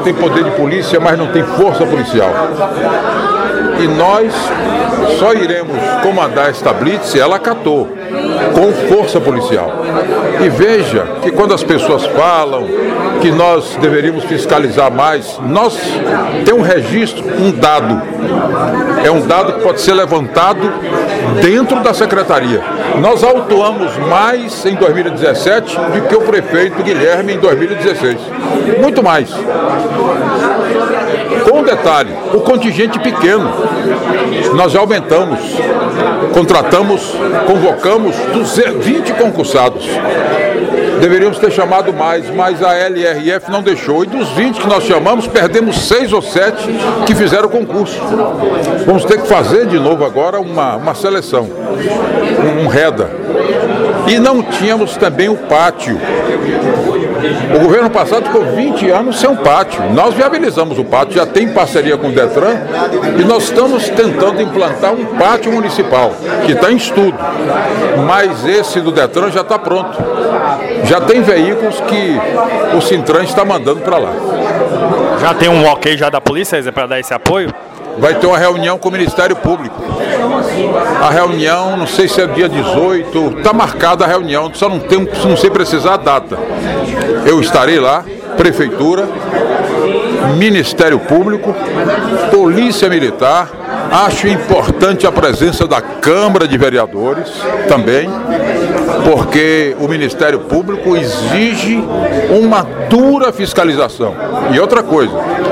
tem poder de polícia, mas não tem força policial. E nós só iremos comandar esta blitz se ela acatou, com força policial. E veja que quando as pessoas falam que nós deveríamos fiscalizar mais, nós temos um registro, um dado. É um dado que pode ser levantado dentro da secretaria. Nós autuamos mais em 2017 do que o prefeito Guilherme em 2016. Muito mais. Com um detalhe, o contingente pequeno. Nós já aumentamos, contratamos, convocamos 20 concursados. Deveríamos ter chamado mais, mas a LRF não deixou. E dos 20 que nós chamamos, perdemos 6 ou 7 que fizeram o concurso. Vamos ter que fazer de novo agora uma seleção, um REDA. E não tínhamos também o pátio. O governo passado ficou 20 anos sem um pátio. Nós viabilizamos o pátio, já tem parceria com o Detran, e nós estamos tentando implantar um pátio municipal, que está em estudo. Mas esse do Detran já está pronto. Já tem veículos que o Sintran está mandando para lá. Já tem um ok já da polícia para dar esse apoio? Vai ter uma reunião com o Ministério Público. A reunião, não sei se é dia 18, está marcada a reunião, só não sei precisar a data. Eu estarei lá, Prefeitura, Ministério Público, Polícia Militar. Acho importante a presença da Câmara de Vereadores também, porque o Ministério Público exige uma dura fiscalização. E outra coisa,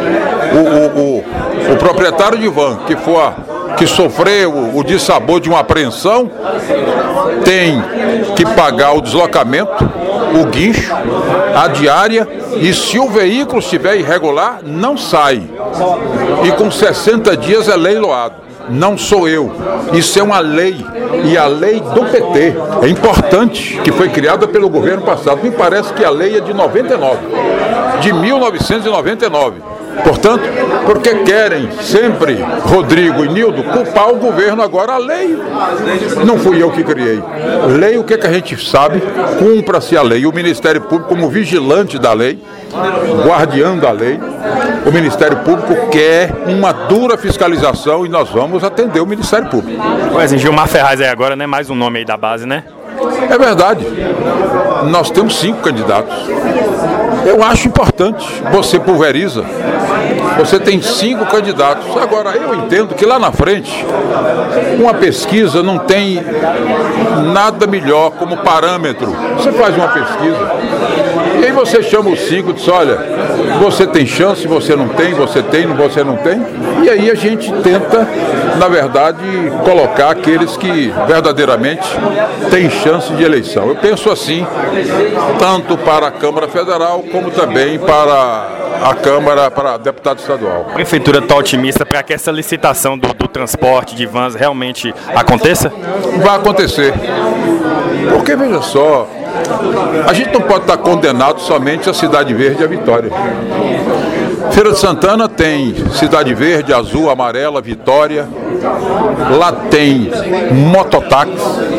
o proprietário de van que sofreu o dissabor de uma apreensão tem que pagar o deslocamento, o guincho, a diária, e se o veículo estiver irregular, não sai. E com 60 dias é leiloado. Não sou eu. Isso é uma lei, e a lei do PT. É importante, que foi criada pelo governo passado. Me parece que a lei é de 99, de 1999. Portanto, porque querem sempre, Rodrigo e Nildo, culpar o governo agora. A lei não fui eu que criei. Lei, o que a gente sabe, cumpra-se a lei. O Ministério Público, como vigilante da lei, guardião da lei, o Ministério Público quer uma dura fiscalização, e nós vamos atender o Ministério Público. Pois, Gilmar Ferraz aí agora, né? Mais um nome aí da base, né? É verdade. Nós temos 5 candidatos. Eu acho importante. Você pulveriza. Você tem 5 candidatos. Agora, eu entendo que lá na frente, uma pesquisa não tem nada melhor como parâmetro. Você faz uma pesquisa e aí você chama os 5 e diz: olha, você tem chance, você não tem, você tem, você não tem. E aí a gente tenta, na verdade, colocar aqueles que verdadeiramente têm chance de eleição. Eu penso assim, tanto para a Câmara Federal, como também para a Câmara, para deputado estadual. A Prefeitura está otimista para que essa licitação do transporte de vans realmente aconteça? Vai acontecer. Porque, veja só, a gente não pode estar condenado somente a Cidade Verde e a Vitória. Feira de Santana tem Cidade Verde, Azul, Amarela, Vitória. Lá tem mototáxi,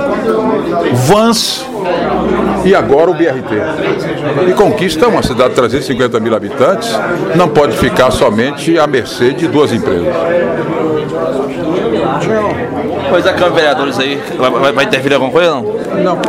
vans e agora o BRT. E Conquista, uma cidade de 350 mil habitantes, não pode ficar somente à mercê de 2 empresas. Pois a Câmara de Vereadores aí, vai intervir alguma coisa ou não? Não.